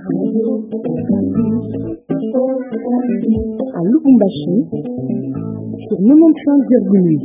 À Lubumbashi, sur 95,8.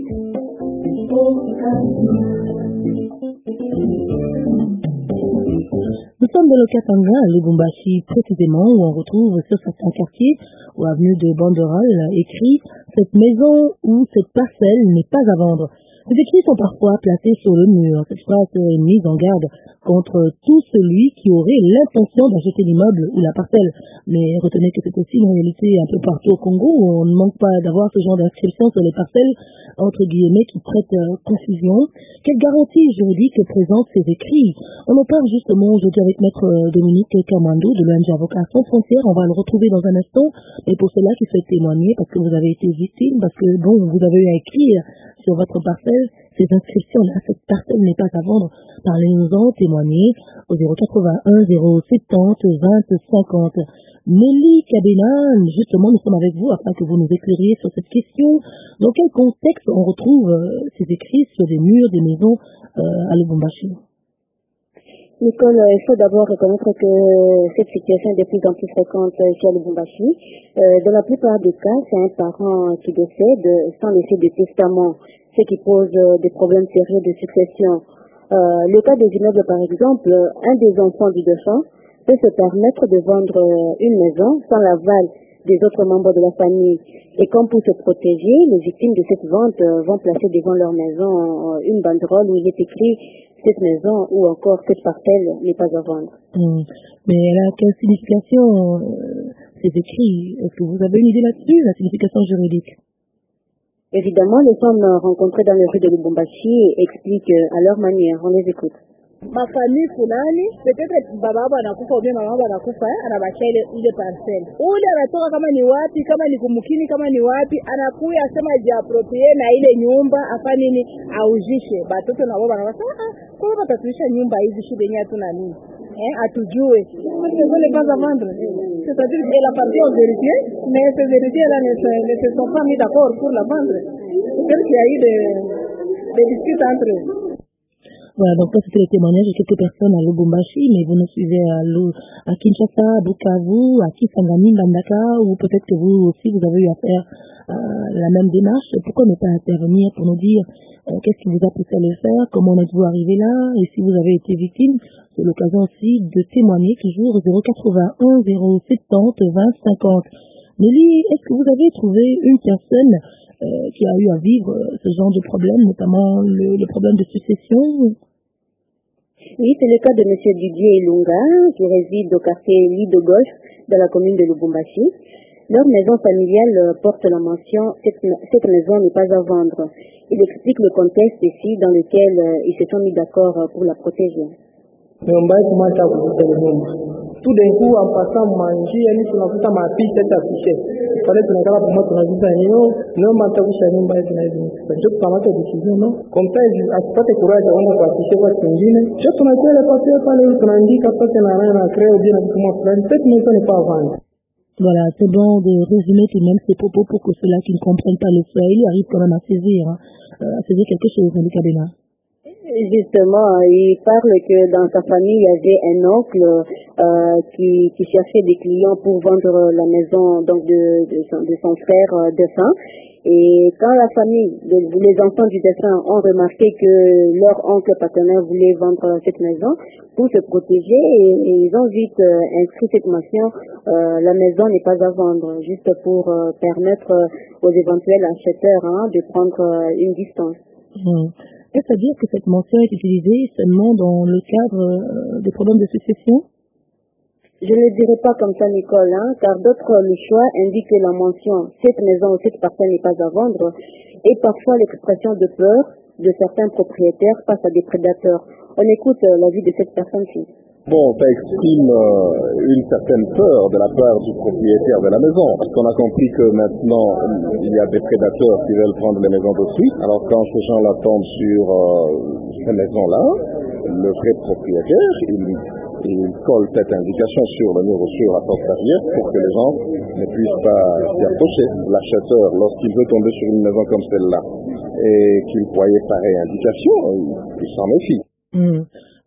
Nous sommes dans le Katanga, à Lubumbashi précisément, où on retrouve sur certains quartiers, ou avenue de Banderole, écrit « Cette maison ou cette parcelle n'est pas à vendre ». Ces écrits sont parfois placés sur le mur. Cette phrase est mise en garde contre tout celui qui aurait l'intention d'acheter l'immeuble ou la parcelle. Mais retenez que c'est aussi une réalité un peu partout au Congo, où on ne manque pas d'avoir ce genre d'inscription sur les parcelles, entre guillemets, qui prêtent confusion. Quelle garantie juridique présentent ces écrits? On en parle justement aujourd'hui avec Maître Dominique Kamando de l'ONG Avocats Sans Frontières. On va le retrouver dans un instant. Et pour cela, qui fait témoigner, parce que vous avez été victime, parce que bon, vous avez eu à écrire sur votre parcelle ces inscriptions-là, cette parcelle n'est pas à vendre. Parlez-nous-en, témoignez au 081 070 20 50. Nelly Kabena, justement, nous sommes avec vous afin que vous nous éclairiez sur cette question. Dans quel contexte on retrouve ces écrits sur des murs, des maisons à Lubumbashi? Nicole, il faut d'abord reconnaître que cette situation est de plus en plus fréquente ici à Lubumbashi. Dans la plupart des cas, c'est un parent qui décède sans laisser de testament, ce qui pose des problèmes sérieux de succession. Le cas des immeubles, par exemple, un des enfants du défunt peut se permettre de vendre une maison sans l'aval des autres membres de la famille. Et comme pour se protéger, les victimes de cette vente vont placer devant leur maison une banderole où il est écrit « Cette maison » ou encore « Cette parcelle n'est pas à vendre ». Mais elle a quelle signification, ces écrits? Est-ce que vous avez une idée là-dessus, la signification juridique? Évidemment, les femmes rencontrées dans les rues de Lubumbashi expliquent à leur manière. On les écoute. Mafamii fulani peut-être baba anakufa ou bien mama anakufa, anabachia ile parcelle. Ule anatoka kama ni wapi, kama ni kumukini, kama ni wapi, anakuya asema jiaproprie na ile nyumba afanye nini, aujishe. Batoto na wao wanasema kwa nini batatuisha nyumba hizi shida yenyewe hatuna nini? Atujue. Parce que les pas à vendre. C'est-à-dire qu'elle appartient aux héritiers, mais ces héritiers-là ne se sont pas mis d'accord pour la vendre. C'est-à-dire qu'il y a eu des disputes entre eux. Voilà, donc ça c'était le témoignage de quelques personnes à Lubumbashi, mais vous nous suivez à Kinshasa, à Bukavu, à Kisangani, Mbandaka, ou peut-être que vous aussi vous avez eu à faire la même démarche. Pourquoi ne pas intervenir pour nous dire qu'est-ce qui vous a poussé à le faire, comment êtes-vous arrivé là, et si vous avez été victime, c'est l'occasion aussi de témoigner toujours au 081 070 20 50. Nelly, est-ce que vous avez trouvé une personne qui a eu à vivre ce genre de problème, notamment le problème de succession? Oui, c'est le cas de M. Didier Ilunga, qui réside au quartier Lit de Golf, dans la commune de Lubumbashi. Leur maison familiale porte la mention « Cette maison n'est pas à vendre ». Il explique le contexte ici dans lequel ils se sont mis d'accord pour la protéger. Tout d'un coup, en passant manger, yani tunakuta mapita tapishe pale tunakala pamoja tunaziza hiyo ndio matakusha nyumba hizi na hizi ndio tukamata decision no compare asipate kuraja kwenda kuhakikisha kwa kingine sio tunakwenda papia pale tunaandika pale na creo bien kama fulani cette maison n'est pas à vendre. Voilà, c'est bon de résumer tout de même ces propos pour que ceux-là qui ne comprennent pas le Swahili arrivent quand même à saisir quelque chose, Nelly Kabena. Justement, il parle que dans sa famille, il y avait un oncle qui cherchait des clients pour vendre la maison donc de son frère défunt. Et quand la famille, les enfants du défunt ont remarqué que leur oncle partenaire voulait vendre cette maison, pour se protéger, et ils ont vite inscrit cette mention, la maison n'est pas à vendre, juste pour permettre aux éventuels acheteurs de prendre une distance. Est-ce à dire que cette mention est utilisée seulement dans le cadre des problèmes de succession? Je ne dirais pas comme ça, Nicole, car d'autres, le choix indique que la mention « cette maison ou cette parcelle n'est pas à vendre » est parfois l'expression de peur de certains propriétaires face à des prédateurs. On écoute l'avis de cette personne-ci. Bon, ça exprime une certaine peur de la part du propriétaire de la maison, parce qu'on a compris que maintenant, il y a des prédateurs qui veulent prendre les maisons de suite. Alors quand ces gens-là tombent sur ces maisons-là, le vrai propriétaire, il colle cette indication sur le mur ou sur la porte arrière pour que les gens ne puissent pas s'y approcher. L'acheteur, lorsqu'il veut tomber sur une maison comme celle-là et qu'il voyait pareille indication, il s'en méfie.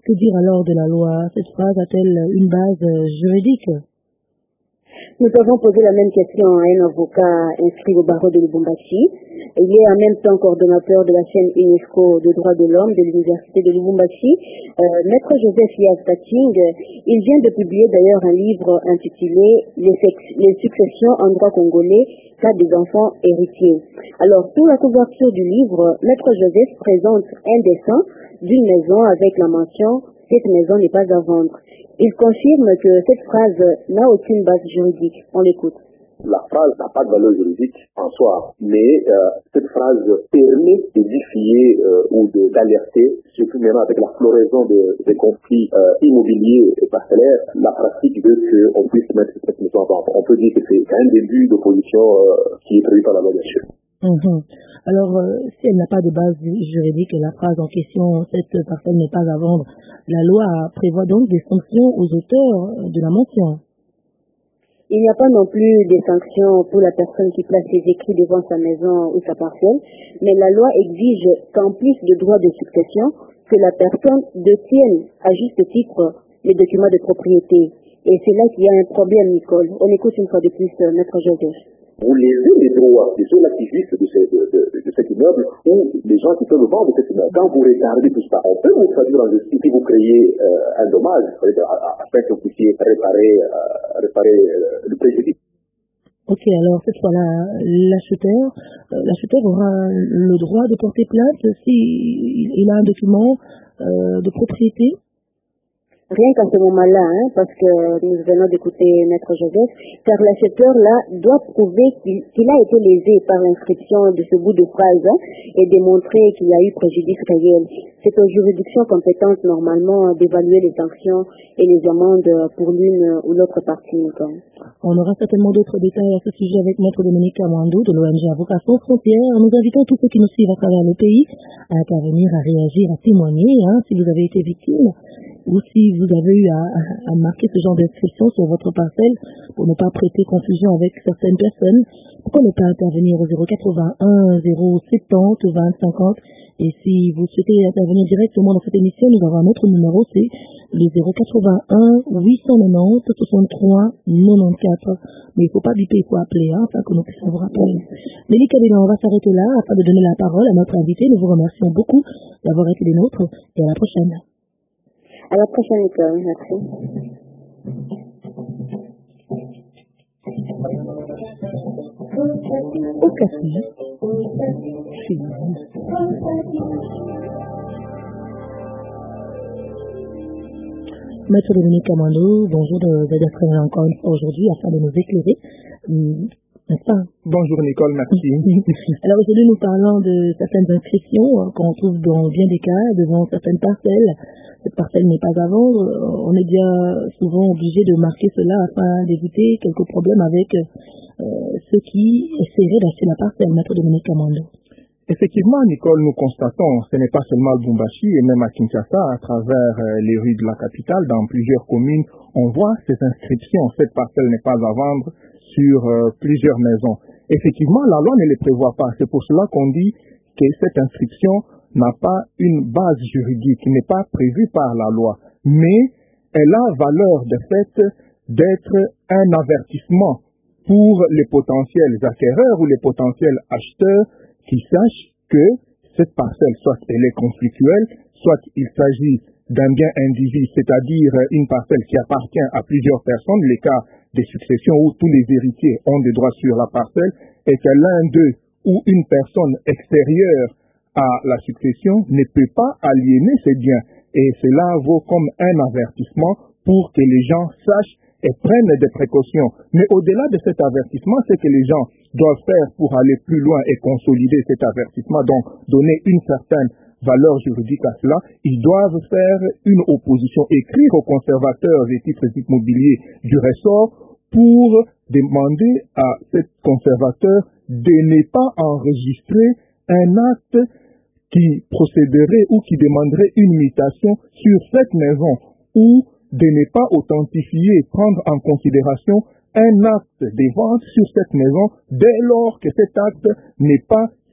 Que dire alors de la loi? Cette phrase a-t-elle une base juridique? Nous avons posé la même question à un avocat inscrit au barreau de Lubumbashi. Il est en même temps coordonnateur de la chaîne UNESCO de droits de l'homme de l'université de Lubumbashi. Maître Joseph Yaz Tating, il vient de publier d'ailleurs un livre intitulé Les successions en droit congolais, cas des enfants héritiers. Alors, pour la couverture du livre, Maître Joseph présente un dessin d'une maison avec la mention « Cette maison n'est pas à vendre ». Il confirme que cette phrase n'a aucune base juridique. On l'écoute. La phrase n'a pas de valeur juridique en soi, mais cette phrase permet d'édifier ou d'alerter, surtout maintenant avec la floraison des conflits immobiliers et parcellaires, la pratique veut qu'on puisse mettre cette maison en vente. On peut dire que c'est un début d'opposition qui est prévu par la loi, bien sûr. Alors, si elle n'a pas de base juridique, la phrase en question, cette personne n'est pas à vendre, la loi prévoit donc des sanctions aux auteurs de la mention. Il n'y a pas non plus des sanctions pour la personne qui place ses écrits devant sa maison ou sa parcelle, mais la loi exige qu'en plus de droits de succession, que la personne détienne à juste titre les documents de propriété. Et c'est là qu'il y a un problème, Nicole. On écoute une fois de plus Maître Joseph. Vous lésez les droits de ceux-là qui vivent de cet immeuble ou des gens qui peuvent vendre cet immeuble. Quand vous regardez tout ça, on peut vous traduire en justice si vous créez un dommage afin que vous puissiez réparer le préjudice. Ok, alors cette fois-là, l'acheteur aura le droit de porter plainte s'il a un document de propriété. Rien qu'à ce moment-là, parce que nous venons d'écouter Maître Joseph, car l'acheteur là doit prouver qu'il a été lésé par l'inscription de ce bout de phrase et démontrer qu'il y a eu préjudice réel. C'est aux juridictions compétentes normalement d'évaluer les sanctions et les amendes pour l'une ou l'autre partie. On aura certainement d'autres détails à ce sujet avec Maître Dominique Kamwando de l'ONG Avocats sans frontières. Nous invitons tous ceux qui nous suivent à travers le pays à intervenir, à réagir, à témoigner si vous avez été victime ou si vous avez eu à marquer ce genre d'inscription sur votre parcelle pour ne pas prêter confusion avec certaines personnes. Pourquoi ne pas intervenir au 081 070 20 50? Et si vous souhaitez intervenir directement dans cette émission, nous avons un autre numéro, c'est le 081 890 63 94. Mais il ne faut pas biper, il faut appeler, afin que nous puissions vous rappeler. Mélie Kabila, on va s'arrêter là afin de donner la parole à notre invité. Nous vous remercions beaucoup d'avoir été des nôtres et à la prochaine. À la prochaine, Nicole. Merci. Au café, chez vous. Maître Dominique Kamwando, bonjour d'être encore une fois aujourd'hui afin de nous éclairer. N'est-ce pas? Bonjour Nicole, merci. Alors aujourd'hui nous parlons de certaines inscriptions qu'on trouve dans bien des cas devant certaines parcelles. Cette parcelle n'est pas à vendre. On est bien souvent obligé de marquer cela afin d'éviter quelques problèmes avec ceux qui essaieraient d'acheter la parcelle. Maître Dominique Kamwando. Effectivement, Nicole, nous constatons, ce n'est pas seulement à Lubumbashi et même à Kinshasa, à travers les rues de la capitale, dans plusieurs communes, on voit ces inscriptions. Cette parcelle n'est pas à vendre sur plusieurs maisons. Effectivement, la loi ne les prévoit pas. C'est pour cela qu'on dit que cette inscription n'a pas une base juridique, n'est pas prévue par la loi. Mais elle a valeur de fait d'être un avertissement pour les potentiels acquéreurs ou les potentiels acheteurs qui sachent que cette parcelle, soit elle est conflictuelle, soit il s'agit d'un bien indivis, c'est-à-dire une parcelle qui appartient à plusieurs personnes, les cas des successions où tous les héritiers ont des droits sur la parcelle, et que l'un d'eux ou une personne extérieure à la succession ne peut pas aliéner ses biens. Et cela vaut comme un avertissement pour que les gens sachent et prennent des précautions. Mais au-delà de cet avertissement, c'est que les gens doivent faire pour aller plus loin et consolider cet avertissement, donc donner une certaine valeur juridique à cela. Ils doivent faire une opposition, écrire aux conservateurs des titres immobiliers du ressort pour demander à cet conservateur de ne pas enregistrer un acte qui procéderait ou qui demanderait une mutation sur cette maison ou de ne pas authentifier, prendre en considération un acte de vente sur cette maison dès lors que cet acte n'est pas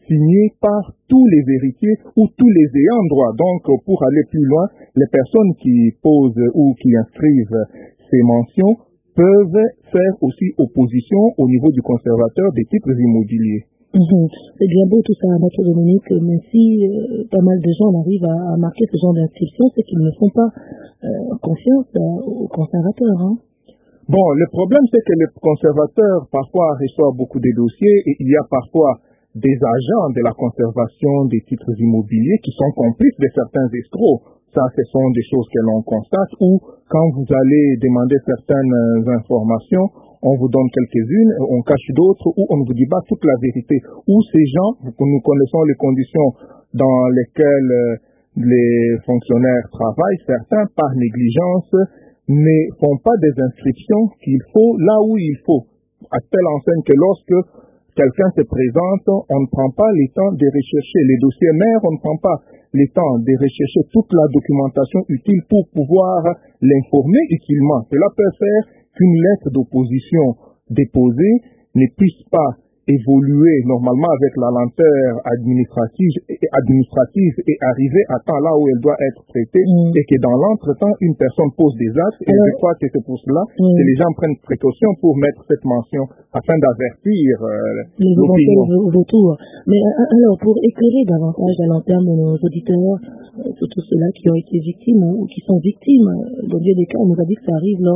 signé par tous les héritiers ou tous les ayants droit. Donc, pour aller plus loin, les personnes qui posent ou qui inscrivent ces mentions peuvent faire aussi opposition au niveau du conservateur des titres immobiliers. C'est bien beau tout ça, Maître Dominique, mais si pas mal de gens arrivent à marquer ce genre d'inscription, c'est qu'ils ne font pas confiance aux conservateurs. Hein. Bon, le problème, c'est que les conservateurs, parfois, reçoivent beaucoup de dossiers et il y a parfois des agents de la conservation des titres immobiliers qui sont complices de certains escrocs. Ça, ce sont des choses que l'on constate, ou quand vous allez demander certaines informations, on vous donne quelques-unes, on cache d'autres, ou on ne vous dit pas toute la vérité. Ou ces gens, nous connaissons les conditions dans lesquelles les fonctionnaires travaillent, certains, par négligence, ne font pas des inscriptions qu'il faut là où il faut. À telle enseigne que lorsque quelqu'un se présente, on ne prend pas le temps de rechercher les dossiers mères, on ne prend pas le temps de rechercher toute la documentation utile pour pouvoir l'informer utilement. Cela peut faire qu'une lettre d'opposition déposée ne puisse pas évoluer normalement avec la lenteur administrative et arriver à temps là où elle doit être traitée et que dans l'entretemps, une personne pose des actes et je crois que c'est pour cela que les gens prennent précaution pour mettre cette mention afin d'avertir l'opinion. Retour. Mais alors, pour éclairer davantage à l'interne de nos auditeurs, surtout ceux-là qui ont été victimes ou qui sont victimes, dans bien des cas, on nous a dit que ça arrive lors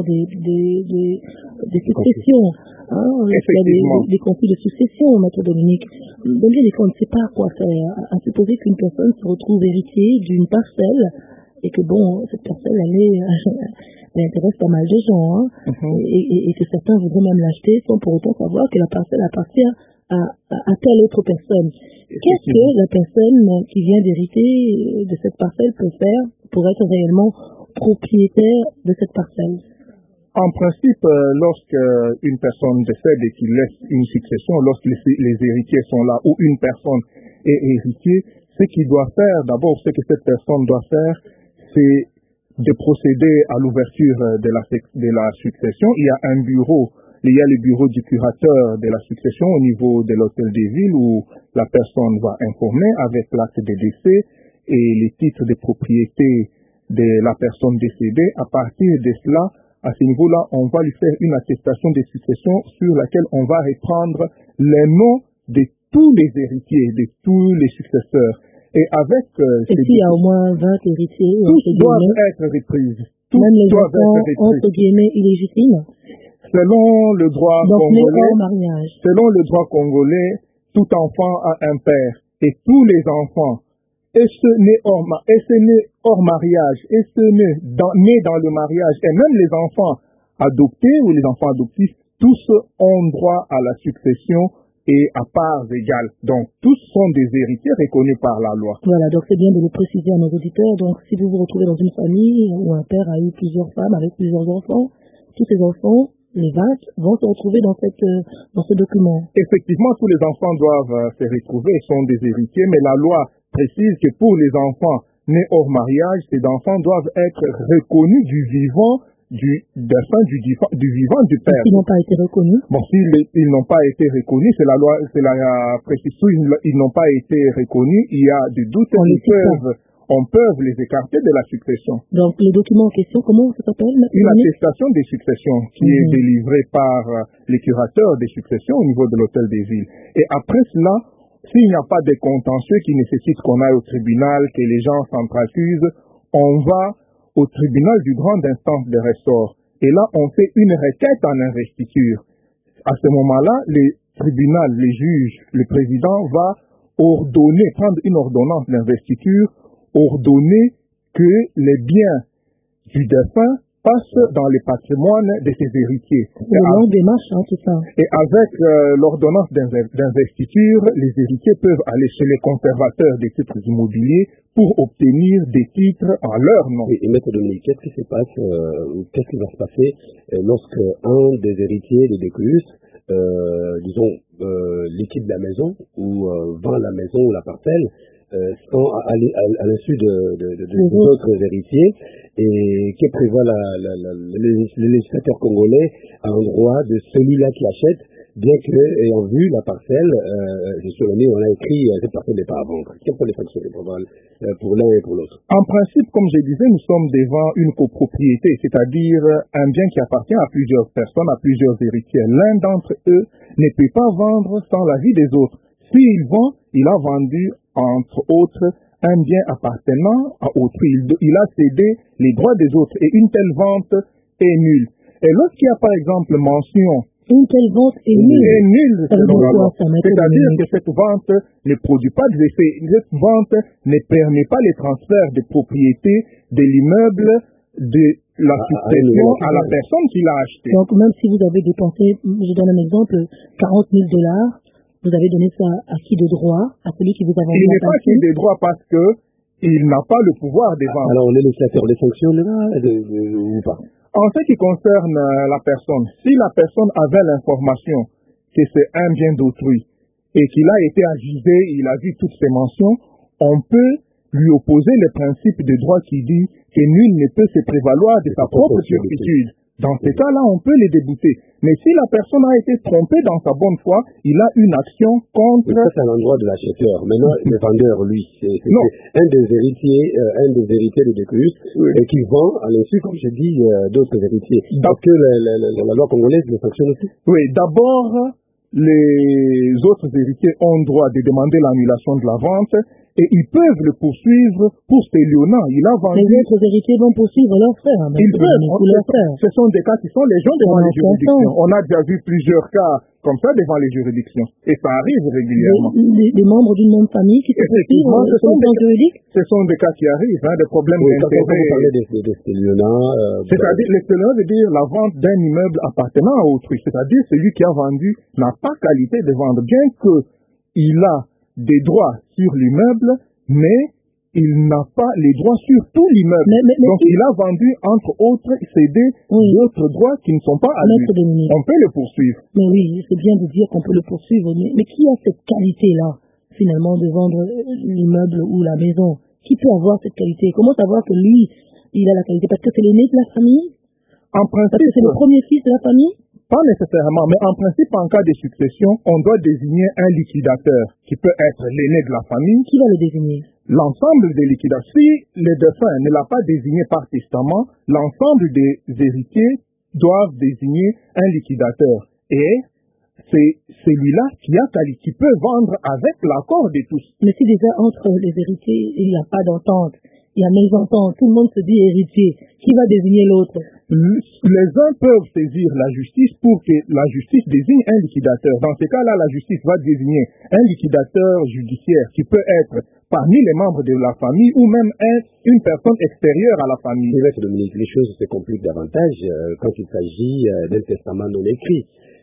des successions. Hein, il y a des conflits de succession, Maître Dominique. Dans bien des cas, on ne sait pas quoi faire. À supposer qu'une personne se retrouve héritier d'une parcelle et que, bon, cette parcelle, elle intéresse pas mal de gens, hein, et que certains voudraient même l'acheter sans pour autant savoir que la parcelle appartient à telle autre personne. Qu'est-ce que la personne qui vient d'hériter de cette parcelle peut faire pour être réellement propriétaire de cette parcelle? En principe, lorsque une personne décède et qu'il laisse une succession, lorsque les héritiers sont là ou une personne est héritier, ce qu'il doit faire, d'abord, ce que cette personne doit faire, c'est de procéder à l'ouverture de la succession. Il y a un bureau, il y a le bureau du curateur de la succession au niveau de l'hôtel des villes où la personne va informer avec l'acte de décès et les titres de propriété de la personne décédée. À partir de cela, à ce niveau-là, on va lui faire une attestation de succession sur laquelle on va reprendre les noms de tous les héritiers, de tous les successeurs. Et avec et s'il y a au moins 20 héritiers, tous doivent être repris. Même les enfants, entre guillemets, illégitimes. Selon le droit congolais, tout enfant a un père. Et tous les enfants, et ceux nés hors mariage, et ceux nés dans le mariage, et même les enfants adoptés ou les enfants adoptifs, tous ont droit à la succession et à parts égales. Donc, tous sont des héritiers reconnus par la loi. Voilà, donc c'est bien de le préciser à nos auditeurs. Donc, si vous vous retrouvez dans une famille où un père a eu plusieurs femmes avec plusieurs enfants, tous ces enfants, les 20, vont se retrouver dans ce document. Effectivement, tous les enfants doivent se retrouver, sont des héritiers, mais la loi précise que pour les enfants nés hors mariage, ces enfants doivent être reconnus du vivant du vivant du père. S'ils n'ont pas été reconnus. Bon, s'ils n'ont pas été reconnus, c'est la loi précision, ils n'ont pas été reconnus, il y a des doutes on peut les écarter de la succession. Donc, le document en question, comment ça s'appelle? Une attestation des successions qui est délivrée par les curateurs des successions au niveau de l'hôtel des villes. Et après cela, s'il n'y a pas de contentieux qui nécessitent qu'on aille au tribunal, que les gens s'entre-accusent, on va au tribunal du grande instance de ressort. Et là, on fait une requête en investiture. À ce moment-là, le tribunal, les juges, le président va prendre une ordonnance d'investiture, ordonner que les biens du défunt passent dans le patrimoine de ses héritiers. C'est une longue démarche, tout ça. Et avec l'ordonnance d'investiture, les héritiers peuvent aller chez les conservateurs des titres immobiliers pour obtenir des titres en leur nom. Et Maître Dominique, qu'est-ce qui va se passer lorsque un des héritiers de Déclus, liquide la maison ou vend la maison ou la parcelle à l'insu des autres héritiers, et que prévoit le législateur congolais à un droit de celui-là qui achète bien que, ayant vu la parcelle, sur le nez, on a écrit cette parcelle n'est pas à vendre. Quelles sont les sanctions pour l'un et pour l'autre? En principe, comme je disais, nous sommes devant une copropriété, c'est-à-dire un bien qui appartient à plusieurs personnes, à plusieurs héritiers. L'un d'entre eux ne peut pas vendre sans l'avis des autres. S'il vend, il a vendu, entre autres, un bien appartenant à autrui. Il a cédé les droits des autres et une telle vente est nulle. Et lorsqu'il y a par exemple mention une telle vente est nulle, selon la loi, c'est-à-dire que cette vente ne produit pas d'effet. Cette vente ne permet pas les transferts de propriété de l'immeuble de la succession à la personne qui l'a acheté. Donc même si vous avez dépensé, je donne un exemple, $40,000, vous avez donné ça à qui de droit, à celui qui vous a vendu. Il n'est pas qui de droit parce que il n'a pas le pouvoir de vendre. Alors le législateur les sanctionne ou pas? En ce qui concerne la personne, si la personne avait l'information que c'est un bien d'autrui et qu'il a été avisé, il a vu toutes ces mentions, on peut lui opposer le principe de droit qui dit que nul ne peut se prévaloir de sa propre turpitude. Dans ce cas-là, on peut les débouter. Mais si la personne a été trompée dans sa bonne foi, il a une action contre... Ça, c'est à l'endroit de l'acheteur. Maintenant, le vendeur, lui, c'est un des héritiers de Décus, et qui vend à l'insu, comme je dis, d'autres héritiers. Parce que la loi congolaise le sanctionne aussi. Oui, d'abord, les autres héritiers ont droit de demander l'annulation de la vente et ils peuvent le poursuivre pour ces lionnants. Il a vendu... Les autres héritiers vont poursuivre leurs frères. Ils peuvent. Ce sont des cas qui sont les gens devant les juridictions. On a déjà vu plusieurs cas comme ça devant les juridictions. Et ça arrive régulièrement. Les membres d'une même famille qui se poursuivent ce sont des cas qui arrivent, des problèmes d'intérêt. Vous parlez des lionnants... C'est-à-dire, l'extérieur veut dire la vente d'un immeuble appartenant à autrui. C'est-à-dire, celui qui a vendu n'a pas qualité de vendre. Bien qu'il a des droits sur l'immeuble, mais il n'a pas les droits sur tout l'immeuble. Donc, il a vendu, entre autres, cédé d'autres droits qui ne sont pas à lui. On peut le poursuivre. Mais oui, c'est bien de dire qu'on peut le poursuivre. Mais qui a cette qualité-là, finalement, de vendre l'immeuble ou la maison? Qui peut avoir cette qualité? Comment savoir que lui, il a la qualité? Parce que c'est l'aîné de la famille? En principe, parce que c'est le premier fils de la famille? Pas nécessairement, mais en principe, en cas de succession, on doit désigner un liquidateur qui peut être l'aîné de la famille. Qui va le désigner? L'ensemble des liquidateurs. Si le défunt ne l'a pas désigné par testament, l'ensemble des héritiers doivent désigner un liquidateur. Et c'est celui-là qui peut vendre avec l'accord de tous. Mais si déjà entre les héritiers, il n'y a pas d'entente, il y a mésentente, tout le monde se dit héritier, qui va désigner l'autre? Les uns peuvent saisir la justice pour que la justice désigne un liquidateur. Dans ce cas-là, la justice va désigner un liquidateur judiciaire qui peut être parmi les membres de la famille ou même une personne extérieure à la famille. C'est vrai que Dominique, les choses se compliquent davantage quand il s'agit d'un testament non écrit.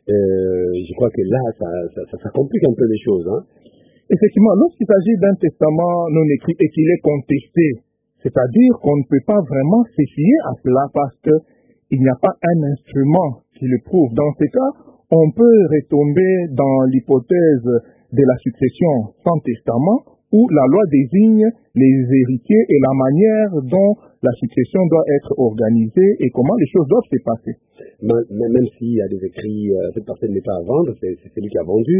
Je crois que là, ça complique un peu les choses. Hein? Effectivement, lorsqu'il s'agit d'un testament non écrit et qu'il est contesté, c'est-à-dire qu'on ne peut pas vraiment se fier à cela parce qu'il n'y a pas un instrument qui le prouve. Dans ce cas, on peut retomber dans l'hypothèse de la succession sans testament où la loi désigne les héritiers et la manière dont la succession doit être organisée et comment les choses doivent se passer. Même s'il y a des écrits, cette personne n'est pas à vendre, c'est celui qui a vendu.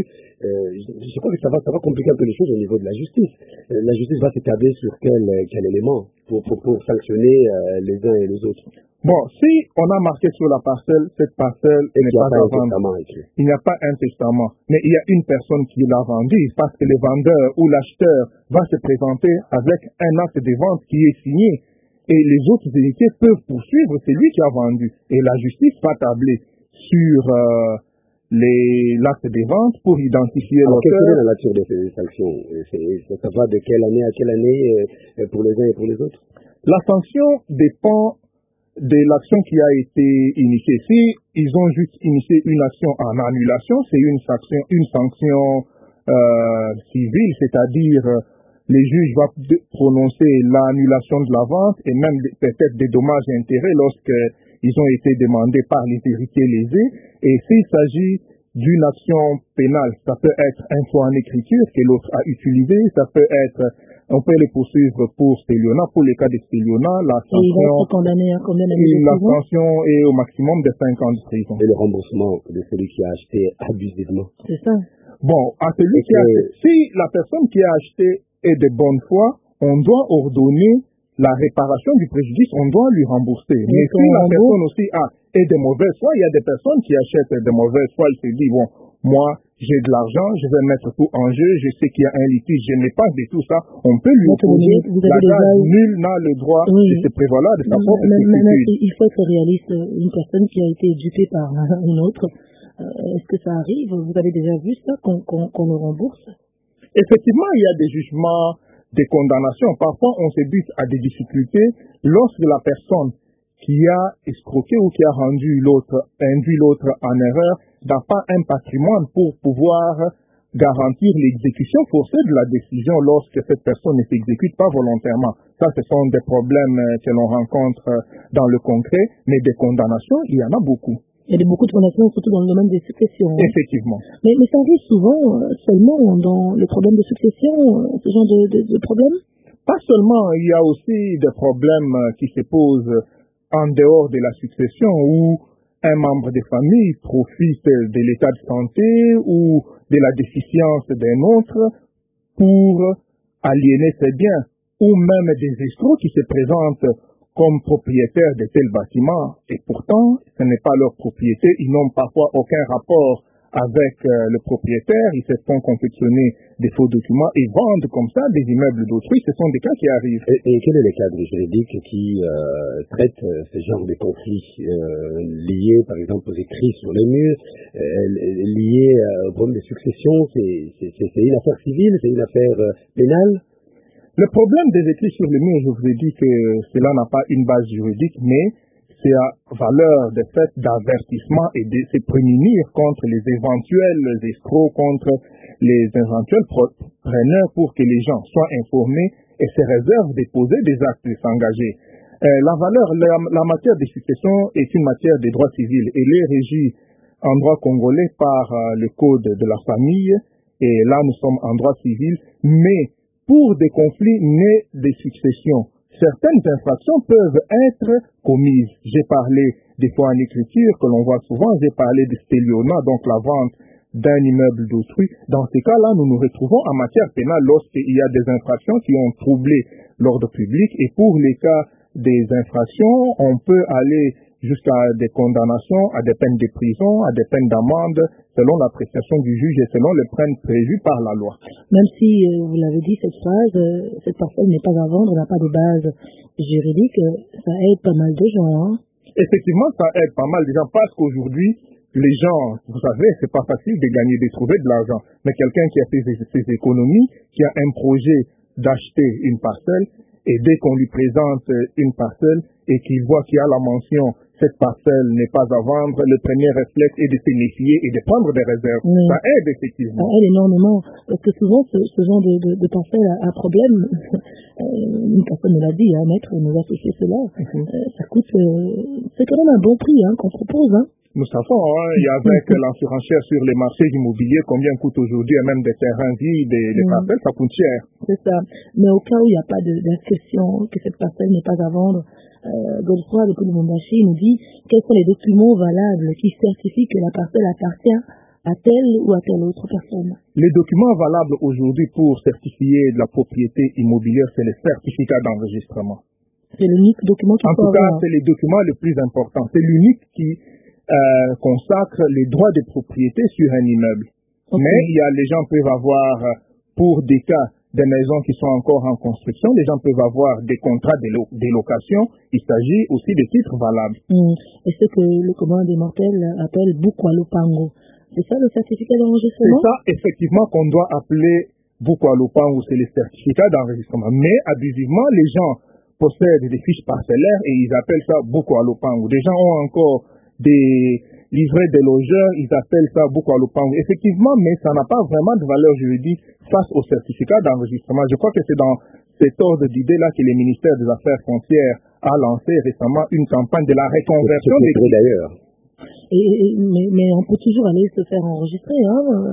Je crois que ça va compliquer un peu les choses au niveau de la justice. La justice va s'établir sur quel élément pour sanctionner les uns et les autres. Bon, si on a marqué sur la parcelle, cette parcelle n'est pas à vendre. Il n'y a pas un testament, mais il y a une personne qui l'a vendu parce que le vendeur ou l'acheteur va se présenter avec un acte de vente qui est signé. Et les autres héritiers peuvent poursuivre celui qui a vendu. Et la justice va tabler sur l'acte de vente pour identifier l'auteur. Quelle est la nature de ces sanctions? Ça va de quelle année à quelle année pour les uns et pour les autres? La sanction dépend de l'action qui a été initiée. Si ils ont juste initié une action en annulation, c'est une sanction civile, c'est-à-dire les juges vont prononcer l'annulation de la vente et même peut-être des dommages et intérêts lorsqu'ils ont été demandés par les héritiers lésés. Et s'il s'agit d'une action pénale, ça peut être un faux en écriture que l'autre a utilisé, ça peut être On peut les poursuivre pour stélionnat. Pour les cas de stélionnat, la sanction, condamné à combien d'années de la prison? sanction est au maximum de 5 ans de prison. Et le remboursement de celui qui a acheté abusivement. C'est ça. Bon, à celui qui a acheté, si la personne qui a acheté est de bonne foi, on doit ordonner la réparation du préjudice, on doit lui rembourser. Mais si la personne aussi est de mauvaise foi, il y a des personnes qui achètent de mauvaise foi, elle se dit, bon, moi, j'ai de l'argent, je vais mettre tout en jeu, je sais qu'il y a un litige, je n'ai pas de tout ça, on peut lui opposer la grâce, nul n'a le droit de se prévaloir de sa propre certitude. Il faut être réaliste, une personne qui a été dupée par une autre, est-ce que ça arrive? Vous avez déjà vu ça, qu'on le rembourse? Effectivement, il y a des jugements, des condamnations. Parfois, on se bute à des difficultés lorsque la personne qui a escroqué ou qui a induit l'autre en erreur n'a pas un patrimoine pour pouvoir garantir l'exécution forcée de la décision lorsque cette personne ne s'exécute pas volontairement. Ça, ce sont des problèmes que l'on rencontre dans le concret, mais des condamnations, il y en a beaucoup. Il y a beaucoup de condamnations, surtout dans le domaine des successions. Effectivement. Mais ça arrive souvent seulement dans le problème de succession, ce genre de problème? Pas seulement, il y a aussi des problèmes qui se posent en dehors de la succession où un membre de famille profite de l'état de santé ou de la déficience d'un autre pour aliéner ses biens, ou même des escrocs qui se présentent comme propriétaires de tels bâtiments, et pourtant, ce n'est pas leur propriété, ils n'ont parfois aucun rapport avec le propriétaire, ils se font confectionner des faux documents et vendent comme ça des immeubles d'autrui, ce sont des cas qui arrivent. Et quel est le cadre juridique qui traite ce genre de conflits liés, par exemple, aux écrits sur les murs, liés au problème de succession? C'est une affaire civile, c'est une affaire pénale? Le problème des écrits sur les murs, je vous ai dit que cela n'a pas une base juridique, mais c'est à valeur de fait d'avertissement et de se prémunir contre les éventuels escrocs, contre les éventuels preneurs pour que les gens soient informés et se réservent de poser des actes et s'engager. La matière de succession est une matière de droit civil. Elle est régie en droit congolais par le code de la famille, et là nous sommes en droit civil, mais pour des conflits nés de succession, certaines infractions peuvent être commises. J'ai parlé des fois en écriture que l'on voit souvent, j'ai parlé de stélionnat, donc la vente d'un immeuble d'autrui. Dans ces cas-là, nous nous retrouvons en matière pénale lorsqu'il y a des infractions qui ont troublé l'ordre public, et pour les cas des infractions, on peut aller jusqu'à des condamnations, à des peines de prison, à des peines d'amende, selon l'appréciation du juge et selon les peines prévues par la loi. Même si, vous l'avez dit, cette phrase, cette parcelle n'est pas à vendre, n'a pas de base juridique, ça aide pas mal de gens. Hein? Effectivement, ça aide pas mal de gens parce qu'aujourd'hui, les gens, vous savez, c'est pas facile de gagner, de trouver de l'argent. Mais quelqu'un qui a fait ses économies, qui a un projet d'acheter une parcelle, et dès qu'on lui présente une parcelle et qu'il voit qu'il y a la mention cette parcelle n'est pas à vendre, le premier réflexe est de se méfier et de prendre des réserves. Oui. Ça aide effectivement. Ça aide énormément, parce que souvent ce genre de parcelle a problème. Une personne me l'a dit, maître, nous a touché cela. Ça coûte, c'est quand même un bon prix qu'on propose. Nous savons, il y a avec l'ensurenchère sur les marchés immobiliers, combien coûte aujourd'hui, et même des terrains vides, des parcelles, ça coûte cher. C'est ça. Mais au cas où il n'y a pas d'inscription, que cette parcelle n'est pas à vendre, Godefroy depuis Lubumbashi nous dit quels sont les documents valables qui certifient que la parcelle appartient à telle ou à telle autre personne. Les documents valables aujourd'hui pour certifier de la propriété immobilière, c'est les certificats d'enregistrement. C'est l'unique document qui En tout cas, c'est les documents les plus importants. C'est l'unique qui consacre les droits de propriété sur un immeuble. Okay. Mais les gens peuvent avoir, pour des cas, des maisons qui sont encore en construction, les gens peuvent avoir des contrats de location. Il s'agit aussi de titres valables. Et ce que le commun des mortels appelle Bukwalopango. C'est ça le certificat d'enregistrement? C'est ça, effectivement, qu'on doit appeler Bukwalopango, c'est le certificat d'enregistrement. Mais, abusivement, les gens possèdent des fiches parcellaires et ils appellent ça Bukwalopango. Des gens ont encore des livrets de logeurs, ils appellent ça Bukwalopango. Effectivement, mais ça n'a pas vraiment de valeur juridique face au certificat d'enregistrement. Je crois que c'est dans cet ordre d'idée-là que le ministère des Affaires foncières a lancé récemment une campagne de la reconversion des d'ailleurs. Mais on peut toujours aller se faire enregistrer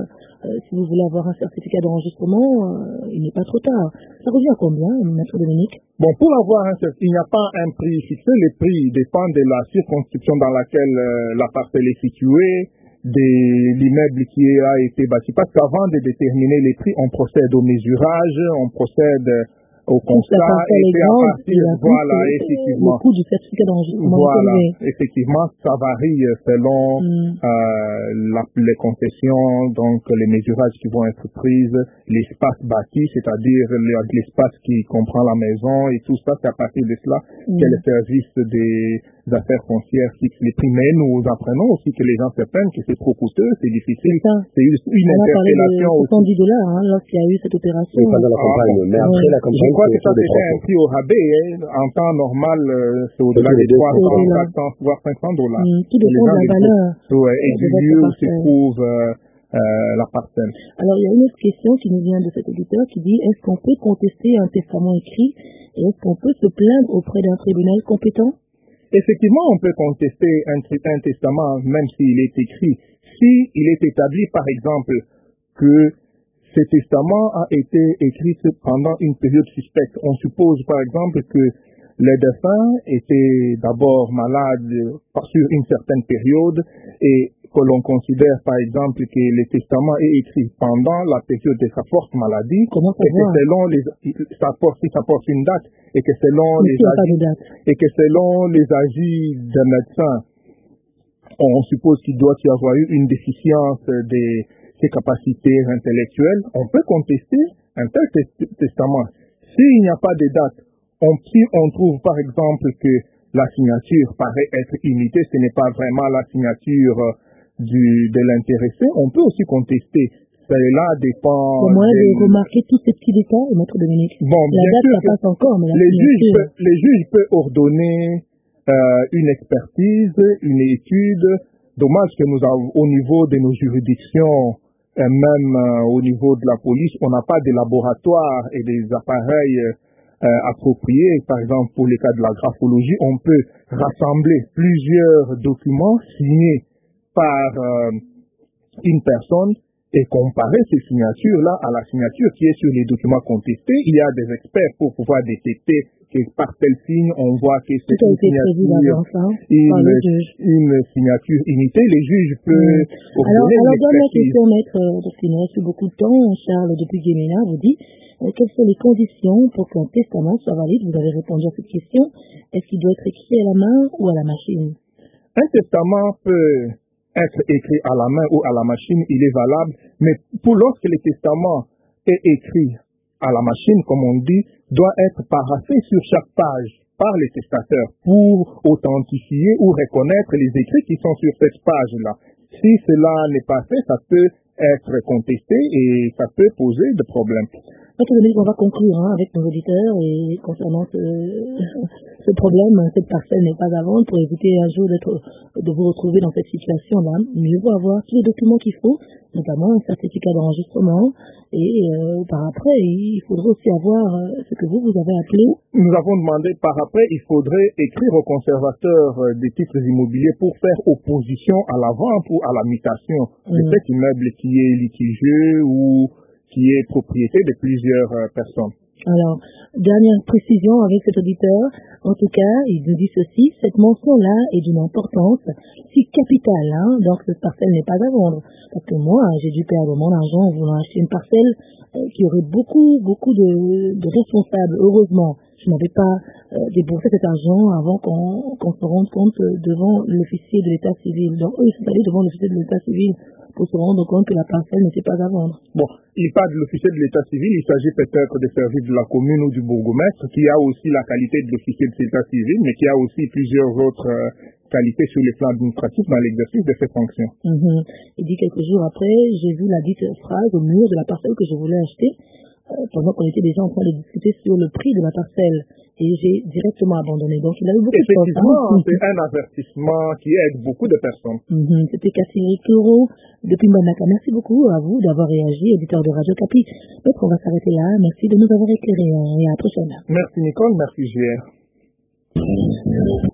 si vous voulez avoir un certificat d'enregistrement, il n'est pas trop tard. Ça revient à combien, Maître Dominique? Bon, pour avoir il n'y a pas un prix fixé. Les prix dépendent de la circonscription dans laquelle la parcelle est située, de l'immeuble qui a été bâti. Parce qu'avant de déterminer les prix, on procède au mesurage, on procède au constat, et puis à partir, voilà, effectivement. Le coût du certificat d'enregistrement. Voilà, effectivement, ça varie selon les concessions, donc les mesurages qui vont être prises, l'espace bâti, c'est-à-dire l'espace qui comprend la maison et tout ça, c'est à partir de cela que le service des affaires foncières fixe les prix. Mais nous apprenons aussi que les gens se plaignent que c'est trop coûteux, c'est difficile. C'est une interpellation aussi. $70 lorsqu'il y a eu cette opération. Oui, pendant la campagne, mais après la campagne, je crois que ça c'était un prix au rabais. En temps normal, c'est au-delà des 300, 400, voire $500. Tout dépend de la valeur. Et du lieu où se trouve la parcelle. Alors, il y a une autre question qui nous vient de cet auditeur qui dit, est-ce qu'on peut contester un testament écrit et est-ce qu'on peut se plaindre auprès d'un tribunal compétent? Effectivement, on peut contester un testament, même s'il est écrit. S'il est établi, par exemple, que ce testament a été écrit pendant une période suspecte. On suppose, par exemple, que le défunt était d'abord malade sur une certaine période et que l'on considère, par exemple, que le testament est écrit pendant la période de sa forte maladie, et que selon ça porte une date, et que selon les agis d'un médecin, on suppose qu'il doit y avoir eu une déficience de ses capacités intellectuelles, on peut contester un tel testament. S'il n'y a pas de date, si on trouve par exemple que la signature paraît être imitée, ce n'est pas vraiment la signature de l'intéressé, on peut aussi contester. Cela dépend. Au moins de remarquer tous ces petits détails, Maître Dominique. Bon, la date, ça passe encore, mais les juges peuvent ordonner une expertise, une étude. Dommage que nous avons, au niveau de nos juridictions, même au niveau de la police, on n'a pas de laboratoire et des appareils appropriés. Par exemple, pour les cas de la graphologie, on peut rassembler plusieurs documents signés par une personne et comparer ces signatures-là à la signature qui est sur les documents contestés. Il y a des experts pour pouvoir détecter que par tel signe, on voit que c'est une signature imitée. Les juges peuvent... Alors, dernière question, maître, parce qu'il nous reste beaucoup de temps. Charles, depuis Guéména, vous dit, quelles sont les conditions pour qu'un testament soit valide? Vous avez répondu à cette question. Est-ce qu'il doit être écrit à la main ou à la machine? Un testament peut être écrit à la main ou à la machine, il est valable, mais lorsque le testament est écrit à la machine, comme on dit, doit être paraphé sur chaque page par les testateurs pour authentifier ou reconnaître les écrits qui sont sur cette page-là. Si cela n'est pas fait, ça peut être contesté et ça peut poser des problèmes. On va conclure avec nos auditeurs et concernant ce problème, cette parcelle n'est pas à vendre pour éviter un jour de vous retrouver dans cette situation-là. Mieux vaut avoir tous les documents qu'il faut, notamment un certificat d'enregistrement et par après, il faudrait aussi avoir ce que vous avez appelé. Nous avons demandé par après, il faudrait écrire au conservateur des titres immobiliers pour faire opposition à la vente ou à la mutation de cet immeuble qui est litigieux ou qui est propriété de plusieurs personnes. Alors, dernière précision avec cet auditeur. En tout cas, il nous dit ceci, cette mention-là est d'une importance si capitale, donc cette parcelle n'est pas à vendre. Parce que moi, j'ai dû perdre mon argent en voulant acheter une parcelle qui aurait beaucoup de responsables. Heureusement, je n'avais pas déboursé cet argent avant qu'on se rende compte devant l'officier de l'état civil. Donc, eux, ils sont allés devant l'officier de l'état civil pour se rendre compte que la parcelle n'était pas à vendre. Bon, il parle de l'officier de l'état civil, il s'agit peut-être des services de la commune ou du bourgmestre, qui a aussi la qualité de l'officier de l'état civil, mais qui a aussi plusieurs autres qualités sur les plans administratifs dans l'exercice de ses fonctions. Il dit quelques jours après, j'ai vu la dite phrase au mur de la parcelle que je voulais acheter, pendant qu'on était déjà en train de discuter sur le prix de la parcelle. Et j'ai directement abandonné. Donc, il a eu beaucoup de temps. Effectivement, c'est un avertissement qui aide beaucoup de personnes. C'était Cassiri Kuro depuis Manaka. Merci beaucoup à vous d'avoir réagi, auditeur de Radio Capi. Donc, on va s'arrêter là. Merci de nous avoir éclairés et à la prochaine. Merci Nicole, merci JR.